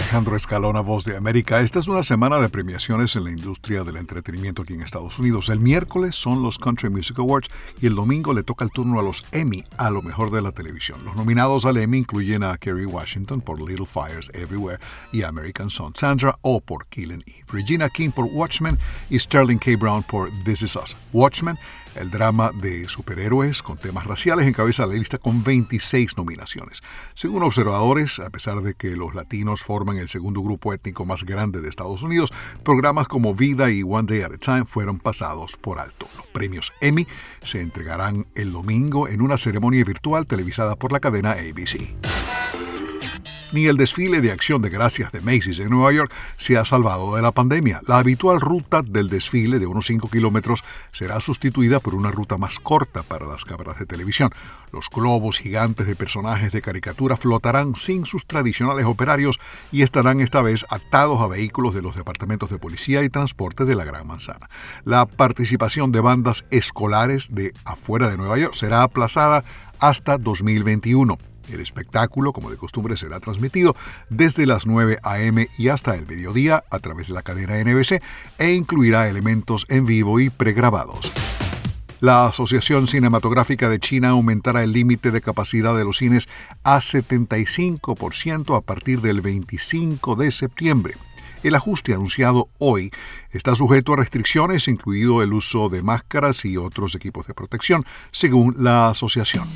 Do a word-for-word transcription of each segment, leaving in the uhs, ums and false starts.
Alejandro Escalona, Voz de América. Esta es una semana de premiaciones en la industria del entretenimiento aquí en Estados Unidos. El miércoles son los Country Music Awards y el domingo le toca el turno a los Emmy, a lo mejor de la televisión. Los nominados al Emmy incluyen a Kerry Washington por Little Fires Everywhere y American Son, Sandra Oh por Killing Eve, Regina King por Watchmen y Sterling K. Brown por This Is Us. Watchmen, el drama de superhéroes con temas raciales, encabeza la lista con veintiséis nominaciones. Según observadores, a pesar de que los latinos forman el segundo grupo étnico más grande de Estados Unidos, programas como Vida y One Day at a Time fueron pasados por alto. Los premios Emmy se entregarán el domingo en una ceremonia virtual televisada por la cadena A B C. Ni el desfile de Acción de Gracias de Macy's en Nueva York se ha salvado de la pandemia. La habitual ruta del desfile de unos cinco kilómetros será sustituida por una ruta más corta para las cámaras de televisión. Los globos gigantes de personajes de caricatura flotarán sin sus tradicionales operarios y estarán esta vez atados a vehículos de los departamentos de policía y transporte de la Gran Manzana. La participación de bandas escolares de afuera de Nueva York será aplazada hasta dos mil veintiuno. El espectáculo, como de costumbre, será transmitido desde las nueve a eme y hasta el mediodía a través de la cadena N B C e incluirá elementos en vivo y pregrabados. La Asociación Cinematográfica de China aumentará el límite de capacidad de los cines a setenta y cinco por ciento a partir del veinticinco de septiembre. El ajuste anunciado hoy está sujeto a restricciones, incluido el uso de máscaras y otros equipos de protección, según la asociación.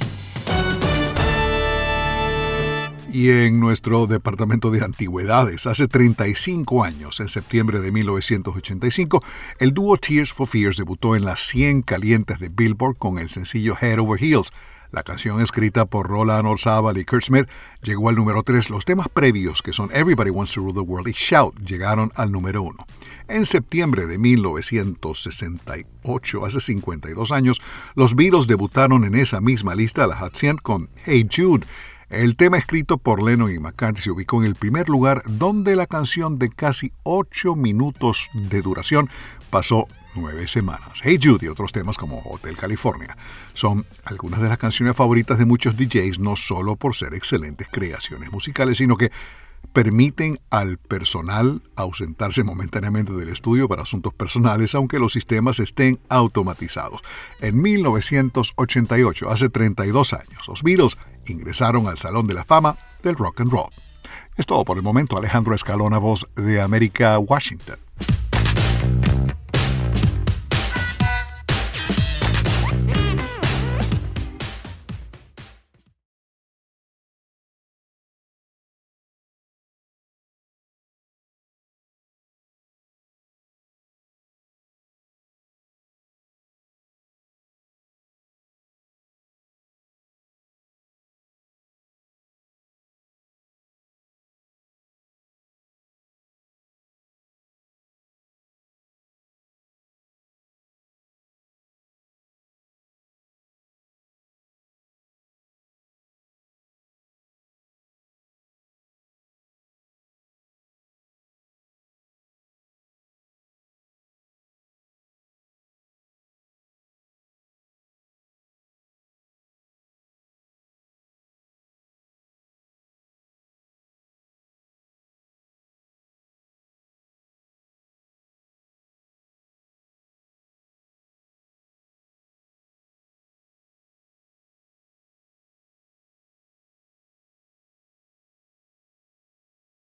Y en nuestro departamento de antigüedades, hace treinta y cinco años, en septiembre de mil novecientos ochenta y cinco, el dúo Tears for Fears debutó en las cien calientes de Billboard con el sencillo Head Over Heels. La canción, escrita por Roland Orzabal y Kurt Smith, llegó al número tres. Los temas previos, que son Everybody Wants to Rule the World y Shout, llegaron al número uno. En septiembre de mil novecientos sesenta y ocho, hace cincuenta y dos años, los Beatles debutaron en esa misma lista, la Hot cien, con Hey Jude. El tema escrito por Lennon y McCartney se ubicó en el primer lugar, donde la canción de casi ocho minutos de duración pasó nueve semanas. Hey Jude y otros temas como Hotel California son algunas de las canciones favoritas de muchos D Js, no solo por ser excelentes creaciones musicales, sino que permiten al personal ausentarse momentáneamente del estudio para asuntos personales, aunque los sistemas estén automatizados. En mil novecientos ochenta y ocho, hace treinta y dos años, los Beatles ingresaron al Salón de la Fama del Rock and Roll. Es todo por el momento. Alejandro Escalona, Voz de América, Washington.